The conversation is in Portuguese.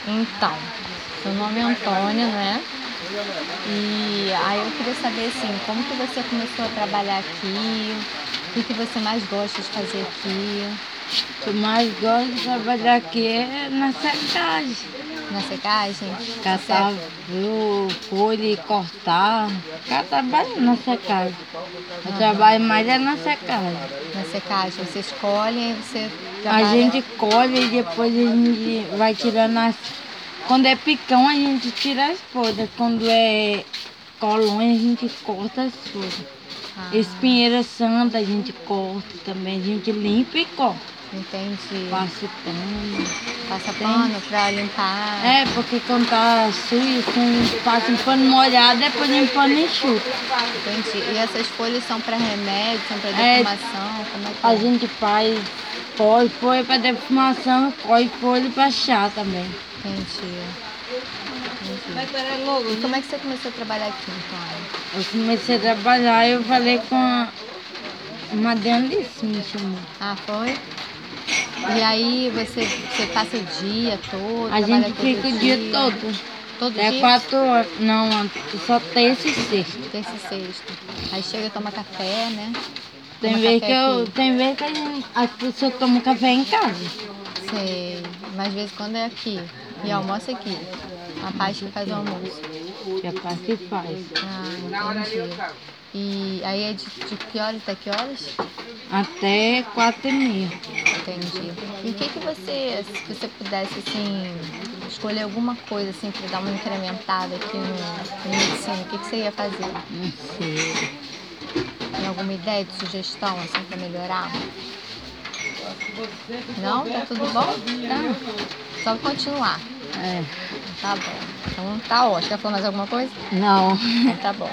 Então, meu nome é Antônia, né? E aí eu queria saber assim, como que você começou a trabalhar aqui? O que você mais gosta de fazer aqui? O que eu mais gosto de trabalhar aqui é na secagem. Na secagem? Catar folha e cortar. Cada trabalho na secagem. Eu trabalho mais é na secagem. Na secagem, você escolhe e você A trabalha... gente colhe e depois a gente vai tirando as... Quando é picão, a gente tira as folhas. Quando é colônia, a gente corta as folhas. Espinheira santa, a gente corta também. A gente limpa e corta. Entendi. Passa pano. Passa pano pra limpar. É, porque quando tá sujo, assim, passa um pano molhado, depois um pano enxuto. Entendi. E essas folhas são para remédio, são para defumação? Como é que A é? gente faz, colhe folha para defumação, colhe folha para chá também. Entendi. E como é que você começou a trabalhar aqui, então? Eu comecei a trabalhar, eu falei com uma Alice, me chamou. Ah, foi? E aí você passa o dia todo? A gente fica o dia todo. Todo É dia? 4 horas. Não, só terça e sexta. Terça e sexta. Aí chega, toma café, né? Tem vez que as pessoas tomam café em casa. Sei, mas de vez em quando é aqui. E almoça aqui. A parte que faz o almoço. Que a parte que faz. Ah, entendi. E aí é de que horas até que horas? Até 4h30. Entendi. E o que você, se você pudesse, assim, escolher alguma coisa, assim, para dar uma incrementada aqui no medicina, o que você ia fazer? Não sei. Tem alguma ideia de sugestão, assim, para melhorar? Não? Tá tudo bom? Tá. Só continuar. É. Tá bom. Então tá ótimo. Quer falar mais alguma coisa? Não. Então, tá bom.